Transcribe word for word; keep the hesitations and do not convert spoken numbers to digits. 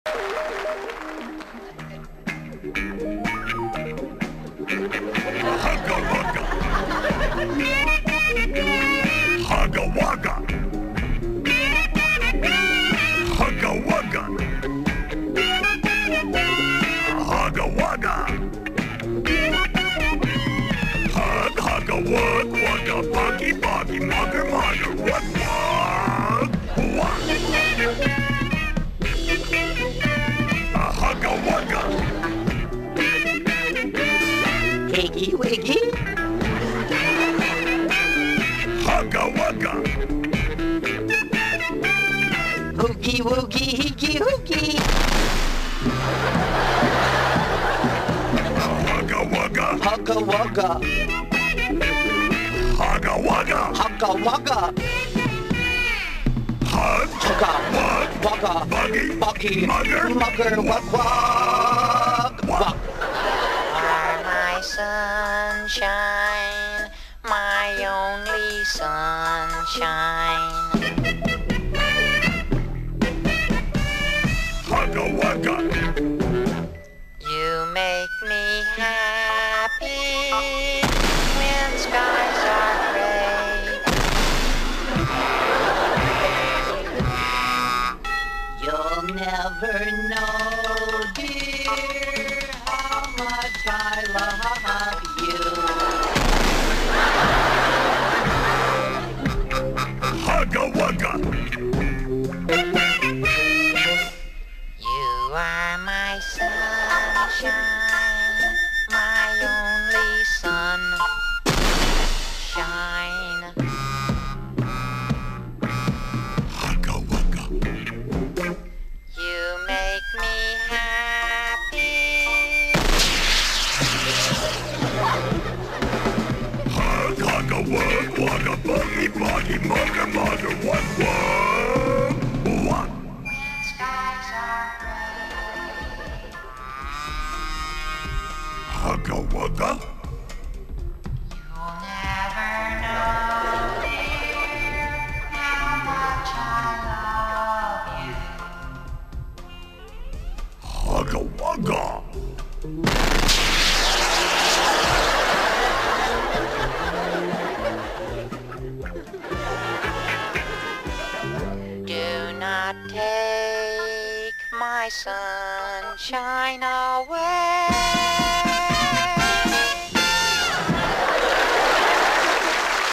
Hugga wugga. Hugga wugga. Hugga wugga. Hugga wugga. Hug, hugga wug, wugga, buggy, buggy, mugger, mugger, wug, wug, wug. Hugga wugga. Higgy wiggy. Hugga wugga. Hoogie woogie higgy hoogie. Hugga wugga. Hugga wugga. Hugga wugga. Hugga wugga. Hug, Hugga wug, wugga. buggy, Buggy. mugger, Mugger wug wug. Wug. Are my sunshine, my only sunshine. hugga wugga. You make me happy when skies are gray. You'll never know, dear, how much I love you. Hugga wugga. You are my sunshine, my only sunshine. Hugga wugga. You make me happy. Hug, hugga wug, wugga, buggy, buggy, mugger, mugger, wug, wug, wug. When skies are gray. Hugga wugga. You'll never know, dear, how much I love you. Hugga wugga. Do not take my sunshine away.